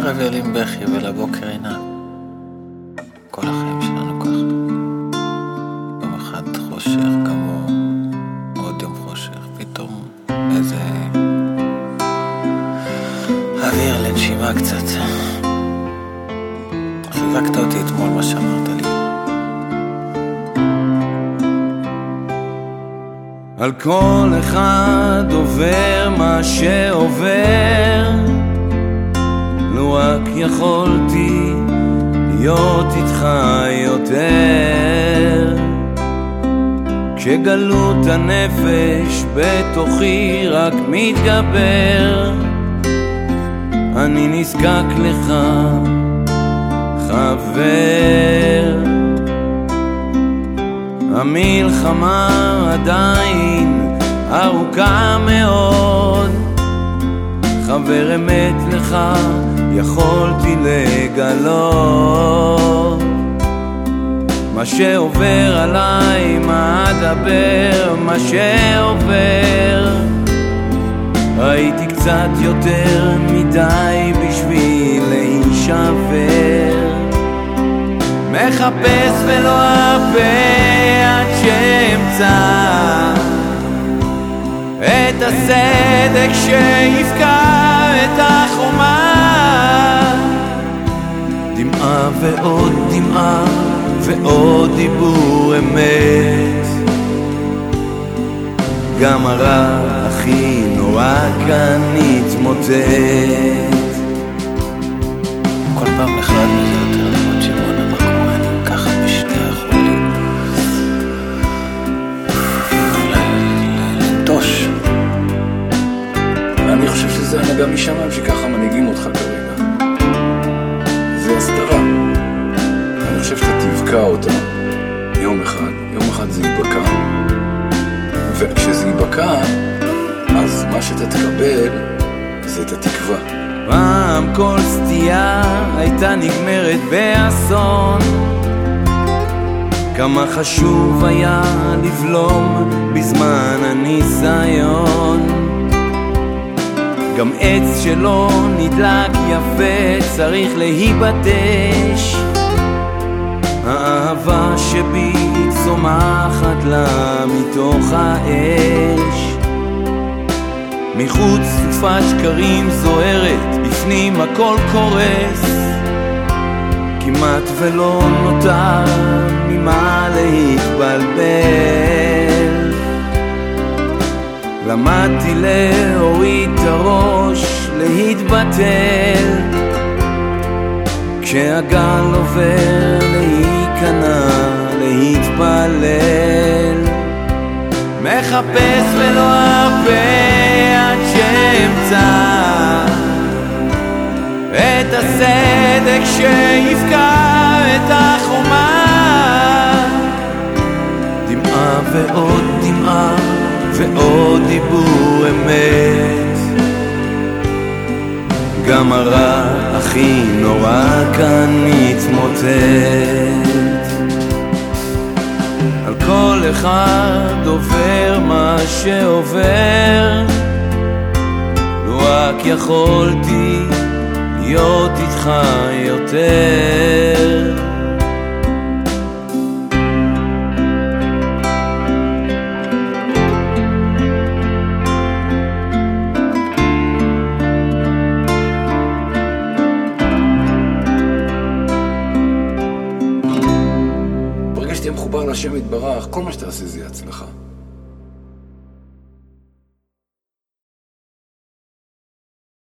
לערב ילים בכי ולבוקר עינה. כל החיים שלנו ככה. יום אחד חושך, גם עוד יום חושך, פתאום איזה אוויר לנשימה קצת. חיזקת אותי אתמול מה שאמרת לי. על כל אחד עובר מה שעובר, לו רק יכולתי להיות איתך יותר. כשגלות הנפש בתוכי רק מתגבר, אני נזקק לך חבר. המלחמה עדיין ארוכה מאוד, חבר אמת לך יכולתי לגלות. מה שעובר עליי, מה אדבר, מה שעובר, ראיתי קצת יותר מדי בשביל להישבר. מחפש ולא ארפה עד שאמצא את הסדק שיפקע את החומה. דמעה ועוד דמעה ועוד דיבור אמת, גם הרע הכי נורא כאן נתמוטט. כל פעם נחרד מזה יותר לראות שבונה בקורן ככה בשני החולים לנטוש. אני חושב שזה הנהגה משמיים שככה מנהיגים אותך כרגע. זה הסתרה. אני חושב שאתה תבקע אותה יום אחד זה ייבקע, וכשזה ייבקע אז מה שאתה תקבל זה את התקווה. פעם כל סטייה הייתה נגמרת באסון, כמה חשוב היה לבלום בזמן הניסיון. גם עץ שלא נדלק יפה צריך להיבטש, האהבה שבי צומחת לה מתוך האש. מחוץ סופת שקרים זוהרת, בפנים הכל קורס, כמעט ולא נותר ממה להתבלבל. למדתי להוריד את הראש, להתבטל, כשהגל עובר להיכנע, להתפלל. מחפש ולא ארפה עד שאמצא את הסדק שיפקע את החומה. דמעה ועוד דמעה ועוד דיבור אמת, גם הרע הכי נורא כאן מתמוטט. על כל אחד עובר מה שעובר, לו רק יכולתי להיות איתך יותר. ברגע שתהיה מחובר להשם יתברך, כל מה שתעשה זה הצלחה.